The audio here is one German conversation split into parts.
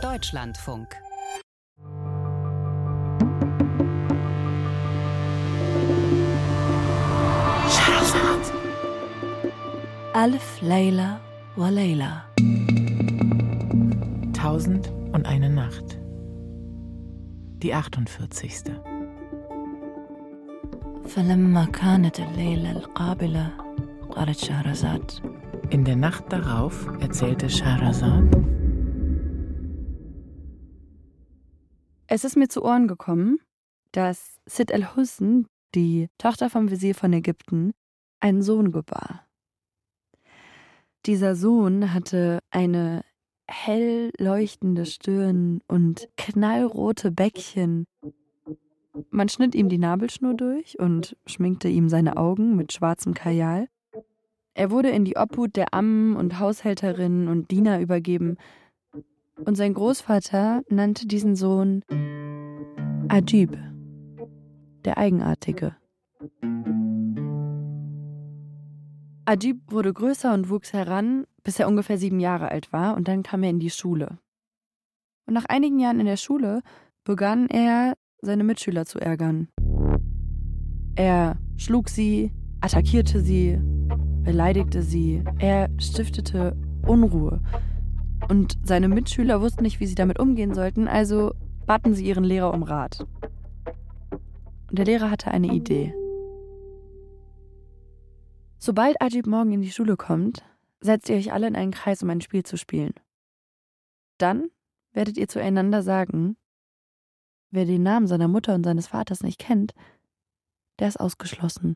Deutschlandfunk. Scheherazad. Alf Layla wa Layla. 1001 Nacht. Die 48. فلما كانت الليلة القابلة قالت شهرزاد. In der Nacht darauf erzählte Scheherazad: Es ist mir zu Ohren gekommen, dass Sitt al-Husn, die Tochter vom Wesir von Ägypten, einen Sohn gebar. Dieser Sohn hatte eine hell leuchtende Stirn und knallrote Bäckchen. Man schnitt ihm die Nabelschnur durch und schminkte ihm seine Augen mit schwarzem Kajal. Er wurde in die Obhut der Ammen und Haushälterinnen und Diener übergeben. Und sein Großvater nannte diesen Sohn Ajib, der Eigenartige. Ajib wurde größer und wuchs heran, bis er ungefähr 7 Jahre alt war, und dann kam er in die Schule. Und nach einigen Jahren in der Schule begann er, seine Mitschüler zu ärgern. Er schlug sie, attackierte sie, beleidigte sie, er stiftete Unruhe. Und seine Mitschüler wussten nicht, wie sie damit umgehen sollten, also baten sie ihren Lehrer um Rat. Und der Lehrer hatte eine Idee. Sobald Ajib morgen in die Schule kommt, setzt ihr euch alle in einen Kreis, um ein Spiel zu spielen. Dann werdet ihr zueinander sagen: Wer den Namen seiner Mutter und seines Vaters nicht kennt, der ist ausgeschlossen.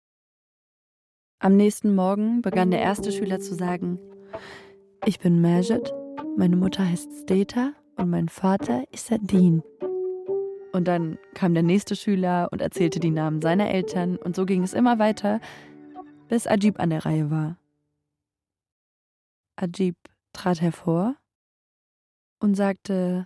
Am nächsten Morgen begann der erste Schüler zu sagen: Ich bin Majid, meine Mutter heißt Steta und mein Vater ist Sadin. Und dann kam der nächste Schüler und erzählte die Namen seiner Eltern, und so ging es immer weiter, bis Ajib an der Reihe war. Ajib trat hervor und sagte: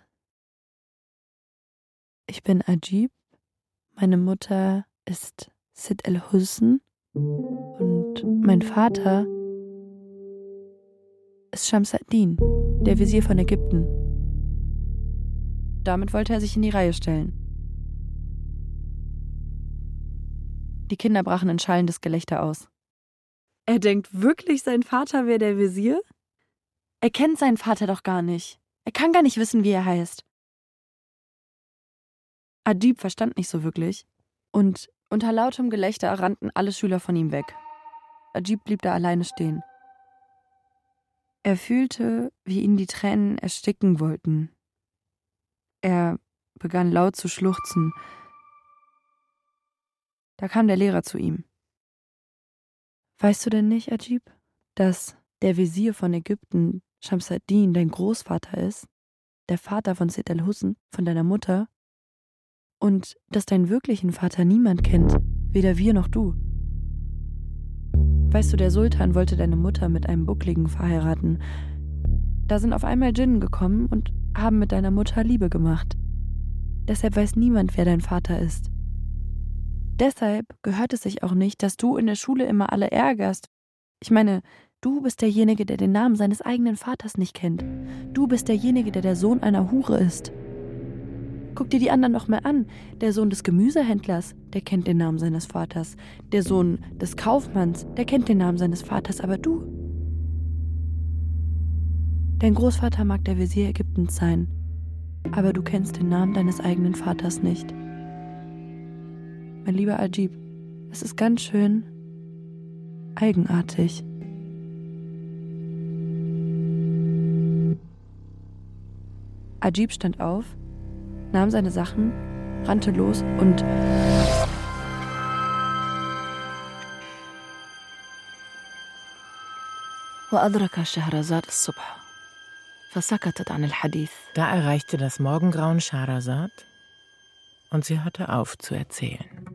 Ich bin Ajib, meine Mutter ist Sitt al-Husn und mein Vater ist Shams ad-Din, der Wesir von Ägypten. Damit wollte er sich in die Reihe stellen. Die Kinder brachen in schallendes Gelächter aus. Er denkt wirklich, sein Vater wäre der Wesir? Er kennt seinen Vater doch gar nicht. Er kann gar nicht wissen, wie er heißt. Ajib verstand nicht so wirklich, und unter lautem Gelächter rannten alle Schüler von ihm weg. Ajib blieb da alleine stehen. Er fühlte, wie ihn die Tränen ersticken wollten. Er begann laut zu schluchzen. Da kam der Lehrer zu ihm. Weißt du denn nicht, Ajib, dass der Wesir von Ägypten, Shams ad-Din, dein Großvater ist, der Vater von Sitt al-Husn, von deiner Mutter, und dass deinen wirklichen Vater niemand kennt, weder wir noch du? Weißt du, der Sultan wollte deine Mutter mit einem Buckligen verheiraten. Da sind auf einmal Djinnen gekommen und haben mit deiner Mutter Liebe gemacht. Deshalb weiß niemand, wer dein Vater ist. Deshalb gehört es sich auch nicht, dass du in der Schule immer alle ärgerst. Ich meine, du bist derjenige, der den Namen seines eigenen Vaters nicht kennt. Du bist derjenige, der der Sohn einer Hure ist. Guck dir die anderen noch mal an. Der Sohn des Gemüsehändlers, der kennt den Namen seines Vaters. Der Sohn des Kaufmanns, der kennt den Namen seines Vaters. Aber du? Dein Großvater mag der Wesir Ägyptens sein, aber du kennst den Namen deines eigenen Vaters nicht. Mein lieber Ajib, es ist ganz schön eigenartig. Ajib stand auf, nahm seine Sachen, rannte los und وأدرك شهرزاد الصبح فسكتت عن الحديث. Da erreichte das Morgengrauen Scheherazad und sie hörte auf zu erzählen.